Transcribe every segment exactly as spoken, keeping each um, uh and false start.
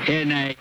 in a...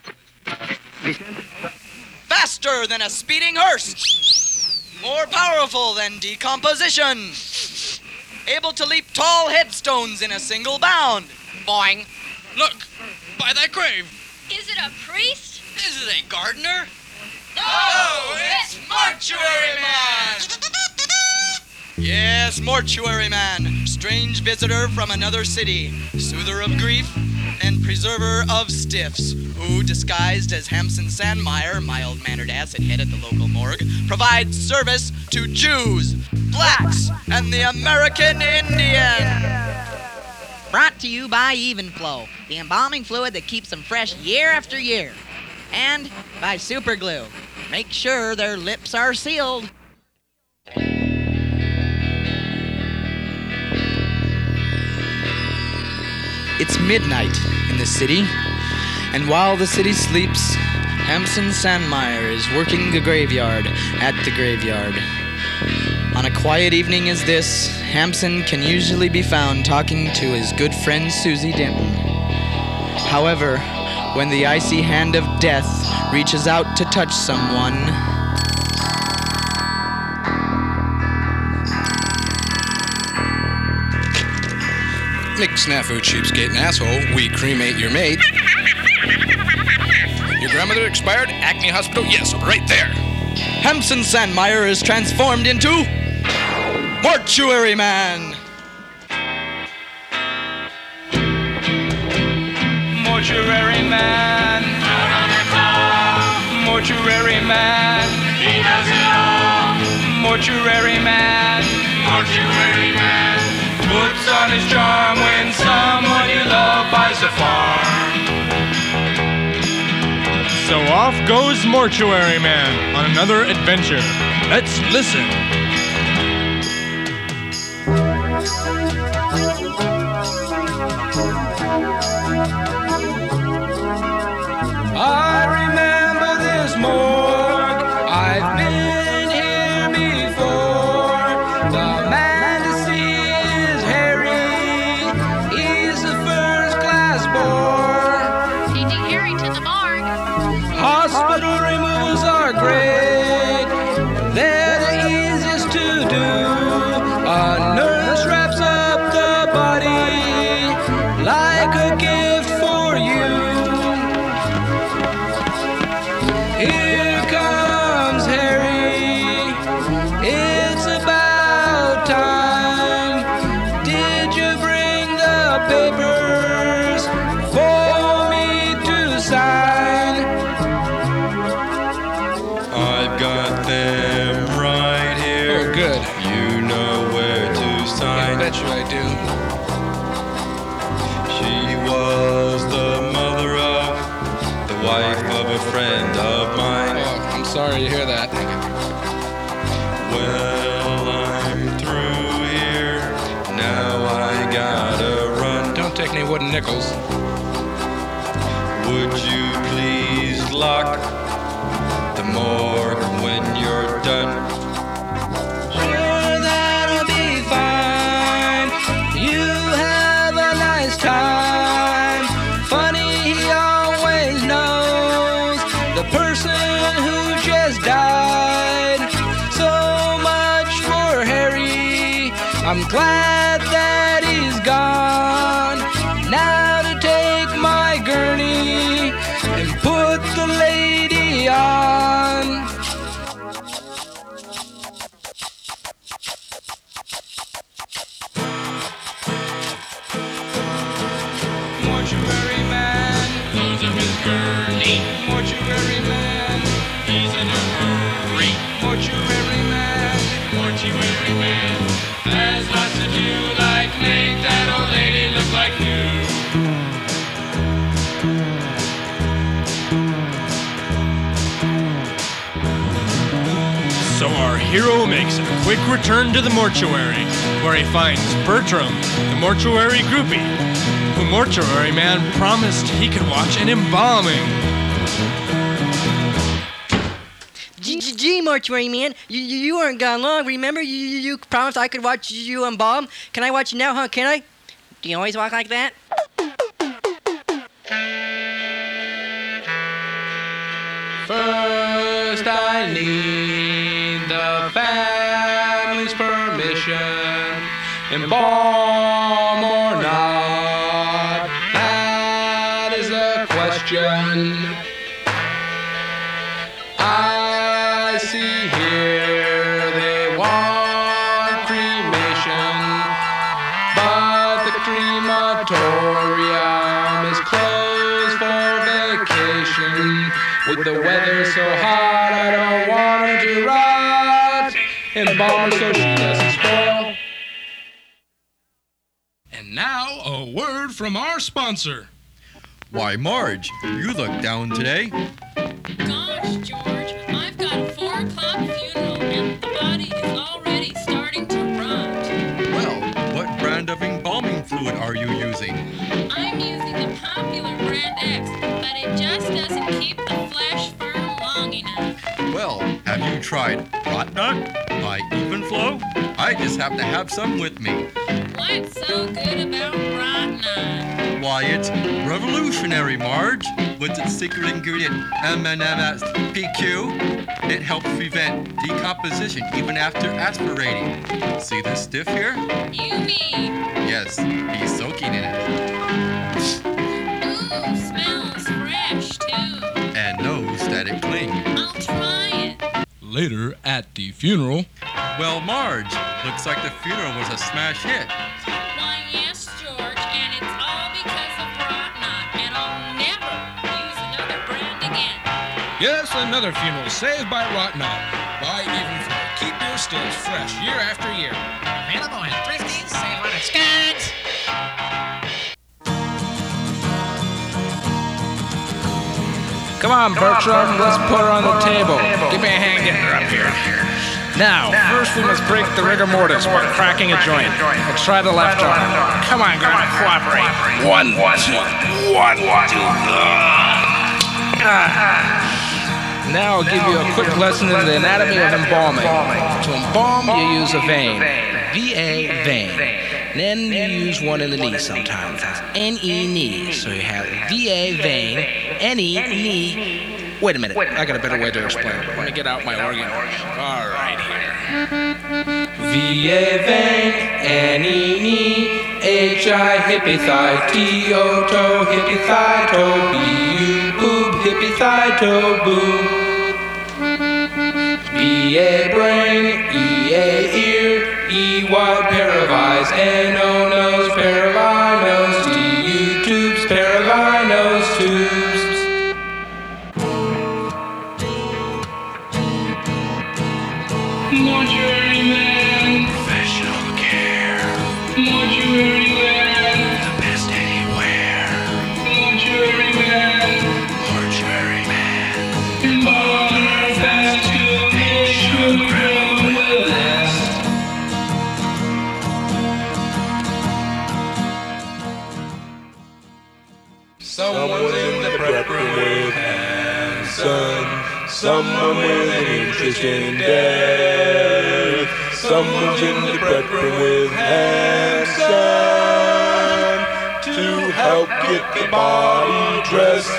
Faster than a speeding hearse. More powerful than decomposition. Able to leap tall headstones in a single bound. Boing. Look, by that grave. Is it a priest? Is it a gardener? No, it's Mortuary Man! Yes, Mortuary Man, strange visitor from another city, soother of grief and preserver of stiffs, who, disguised as Hampson Sandmeyer, mild-mannered acid head at the local morgue, provides service to Jews, blacks, and the American Indian. Brought to you by Evenflow, the embalming fluid that keeps them fresh year after year. And by Superglue. Make sure their lips are sealed. It's midnight in the city, and while the city sleeps, Hampson Sandmeyer is working the graveyard at the graveyard. On a quiet evening as this, Hampson can usually be found talking to his good friend Susie Denton. However, when the icy hand of death reaches out to touch someone, Big snafu, cheapskate, and asshole. We cremate your mate. Your grandmother expired? Acme Hospital? Yes, right there. Hampson Sandmeyer is transformed into Mortuary Man. Mortuary Man. Mortuary Man. He does it all. Mortuary Man. Mortuary Man. Puts on his charm when someone you love buys a farm. So off goes Mortuary Man on another adventure. Let's listen. I remember this morgue. I've been here before. The man to see is Harry. He's the first class bore. Taking Harry to the morgue. Hospital removals are great. They're the easiest to do. A nurse wraps up the body like a gift for you. Here comes Harry. It's about time. Did you bring the papers for me to sign? I've got them right here. Oh, good. You know where to I sign. bet you I do. She was the mother of, the wife of a friend of mine. Oh, I'm sorry to hear that. Well, I'm through here. Now I gotta run. Don't take any wooden nickels. Would you please lock the morgue when you're done? Sure, that'll be fine. You have a nice time. Funny, he always knows the person who just died. So much for Harry. I'm glad that he's gone. Now to take my gurney and put the lady on. Mortuary Man. Loads of his gurney. Mortuary Man. He's in a hurry. Mortuary Man. Mortuary Man. Has lots to do, like make that old lady look like new. So our hero makes a quick return to the mortuary, where he finds Bertram, the mortuary groupie, who Mortuary Man promised he could watch an embalming. Gee, Mortuary Man, you, you you weren't gone long. Remember, you, you you promised I could watch you embalm. Can I watch you now, huh? Can I? Do you always walk like that? I need the family's permission. Embalm or not, that is the question. I see here they want cremation, but the crematorium is closed for vacation. With the weather so hot, I don't want her to rot. Embalm her so she doesn't spoil. And now, a word from our sponsor. Why, Marge, you look down today. Gosh, George, I've got a four o'clock funeral and the body is already starting to rot. Well, what brand of embalming fluid are you using? I'm using the popular brand X, but it just doesn't keep the flesh firm long enough. Well, have you tried Rot Nut by Evenflow? I just happen to have some with me. What's so good about Rot Nut? Why, it's revolutionary, Marge. With its secret ingredient, M N M S P Q, it helps prevent decomposition even after aspirating. See this stiff here? You mean? Yes, he's soaking in it. Ooh, smells fresh too. And knows that it clings. I'll try it. Later at the funeral. Well, Marge, looks like the funeral was a smash hit. Why, yes, George, and it's all because of Rot Nut, and I'll never use another brand again. Yes, another funeral saved by Rot Nut. Buy Evenflow. Keep your stills fresh year after year. Available at Thrifty's, save on its skirts. Come on, Bertram, let's put her on the table. Give me a hand getting her up here. Now, first we must break the rigor mortis by cracking a joint. Let's try the left arm. Come on, girl, cooperate. One, two, one, two. Ah. Now I'll give you a quick lesson in the anatomy of embalming. To embalm, you use a vein. V A vein. Then you use one in the knee sometimes. That's N E knee. So you have V A vein, N E knee. Wait a minute, I got a better way to explain it. Let me get out my organ. All right, here. V A vein, N E knee, H I hippie thigh, T O toe, hippie thigh toe, B U boob, hippie thigh toe, boob. B A brain, E A ear, E Y pair of eyes, N O nose, pair of eye nose, T U tubes, pair of eye nose tubes. Mortuary man. Professional care, Mortuary man. the best anywhere. Mortuary man. Mortuary man. Embalmer fast to make sure ground will last. Someone's in the prep room with Hanson. Someone with an interest in death. Someone's in the prep room with Hanson to help get the body dressed.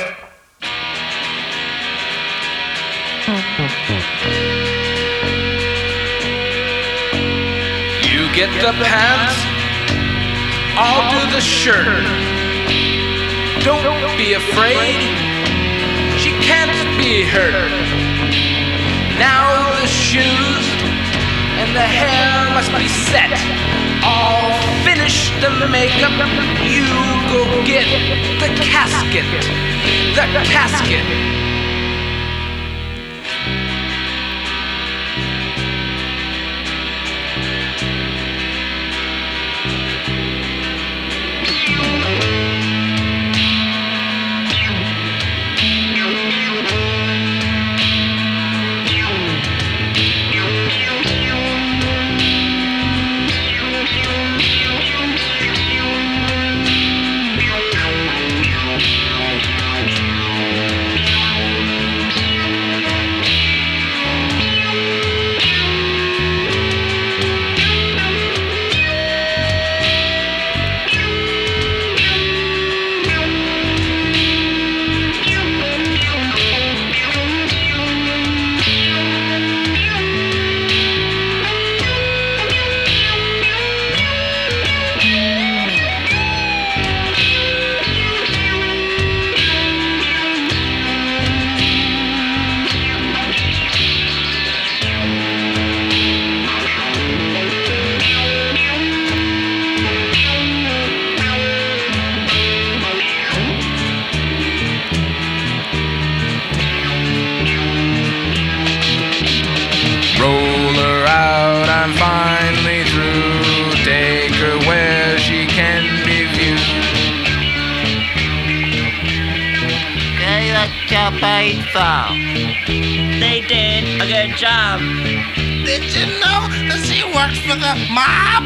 You get the pants, I'll do the shirt. Don't be afraid, she can't be hurt. Now the shoes and the hair must be set. All finished the makeup, you go get the casket, the casket. such a faithful. They did a good job. Did you know that she works for the mob?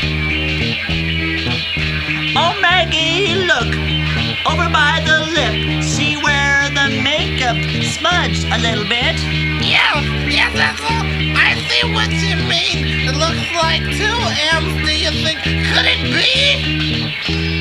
Oh, Maggie, look, over by the lip. See where the makeup smudged a little bit? Yes, yes, that's all. I see what you mean. It looks like two M's. Do you think, could it be?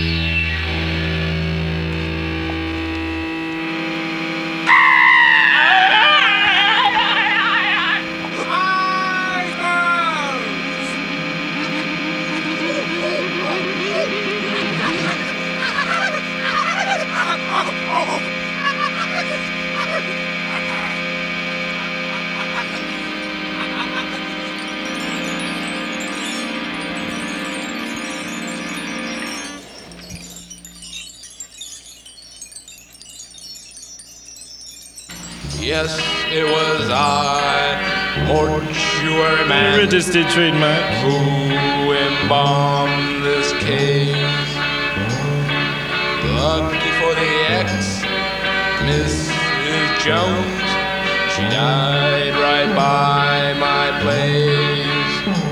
Yes, it was I, mortuary man, Registered trademark. who embalmed this case. Lucky for the ex, Missus Jones, she died right by my place.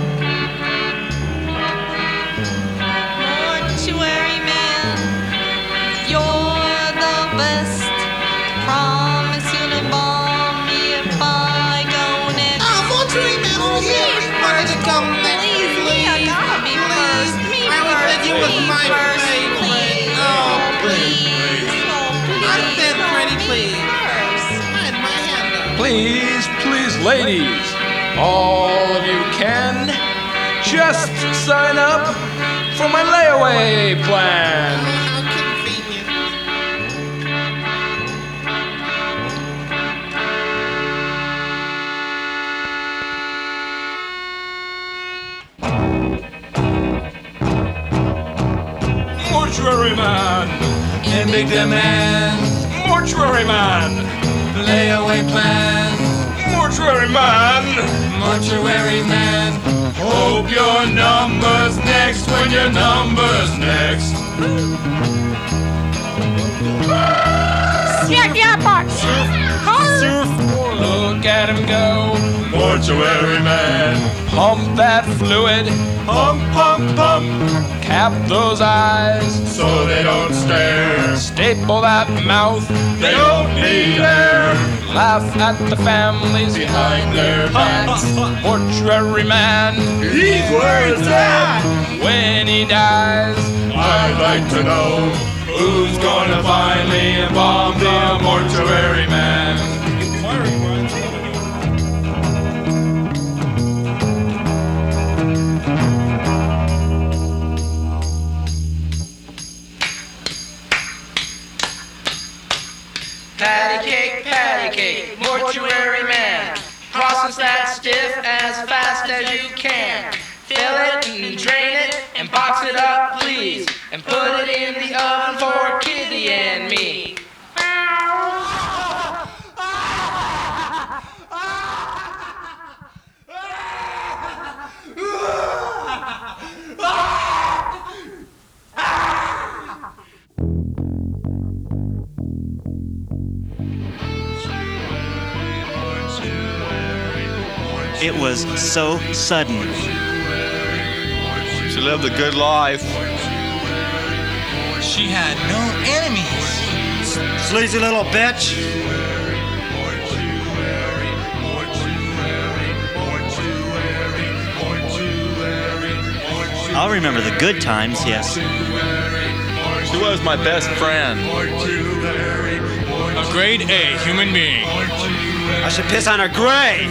Mortuary man, you're the best. Promise you'll embalm me if I go next. Oh, mortuary man, oh yeah, I wanted to go next. Please, Please, yeah, me first, me I was first, said you was me my first, favorite. please. Oh, Please, oh, please. I said no, pretty me please. first. I had my hand up. Please, please, ladies, all of you can just sign up for my layaway plan. How convenient. Mortuary man, in big demand. Mortuary man, layaway plan. Mortuary man, mortuary man. Hope your number's next when your number's next. Snap your butts. Look at him go, mortuary man. Pump that fluid, pump, pump, pump. Cap those eyes so they don't stare. Staple that mouth, they don't need air. Laugh at the families behind their backs. Mortuary man, he's where it's at. When he dies, I'd like to know who's gonna finally embalm the mortuary man. Patty cake, patty cake, mortuary man. Process that stiff as fast as you can. Fill it and drain it and box it up, please. And put it in the oven for Kitty and me. It was so sudden. She lived a good life. She had no enemies. Sleazy little bitch. I'll remember the good times, yes. She was my best friend. A grade A human being. I should piss on her grave.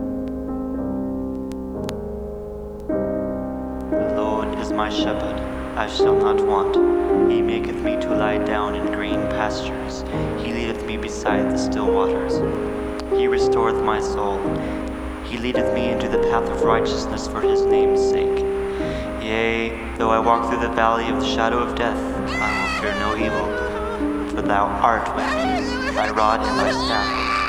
The Lord is my shepherd. I shall not want. He maketh me to lie down in green pastures. He leadeth me beside the still waters. He restoreth my soul. He leadeth me into the path of righteousness for his name's sake. Yea, though I walk through the valley of the shadow of death, I will fear no evil, for thou art with me, thy rod and thy staff.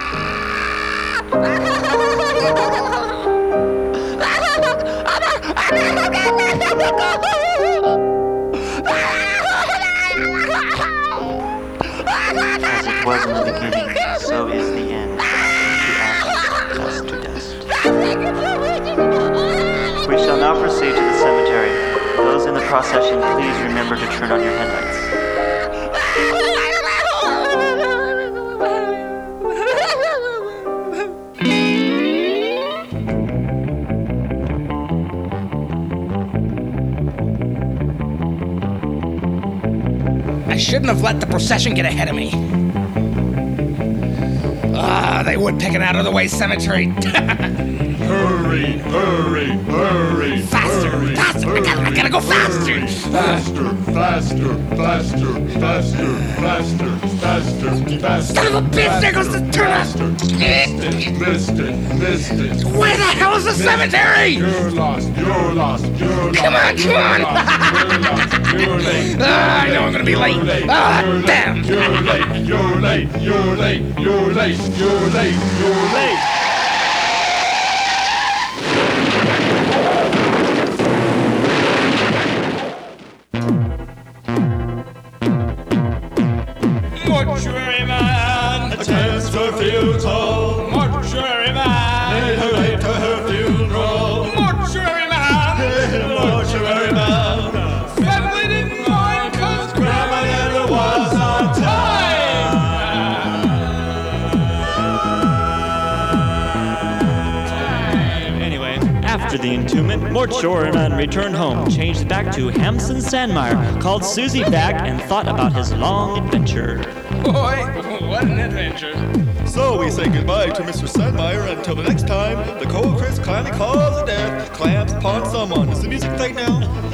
As it was in the beginning, so is the end. To ashes, dust to dust. We shall now proceed to the cemetery. Those in the procession, please remember to turn on your headlights. I shouldn't have let the procession get ahead of me. Ah, they would pick an out-of-the-way cemetery. Hurry, hurry, hurry. Faster, hurry, faster. Hurry, I, gotta, I gotta go faster. Faster, faster, faster, faster, faster, faster, faster. Son of a bitch, there goes the turn. Missed it, missed it, missed it. Where the hell is the cemetery? You're lost, you're lost, you're lost. Come on, come on. You're lost, you're late. Ah, I know I'm gonna be late. Ah, damn. You're late, you're late, you're late, you're late, you're late, you're late. Mortuary man attends her funeral. Mortuary man, lay her late to her funeral. Mortuary man, mortuary man. Family didn't mind 'cause grandma never was on time. Anyway, after the entombment, Mortuary Man returned home, changed back to Hamson Sandmeyer, called Susie back, and thought about his long adventure. Boy, what an adventure. So we say goodbye to Mister Sandmeyer until the next time the Cold Chris Clammy Claws of Death clamps upon someone. Does the music fade now?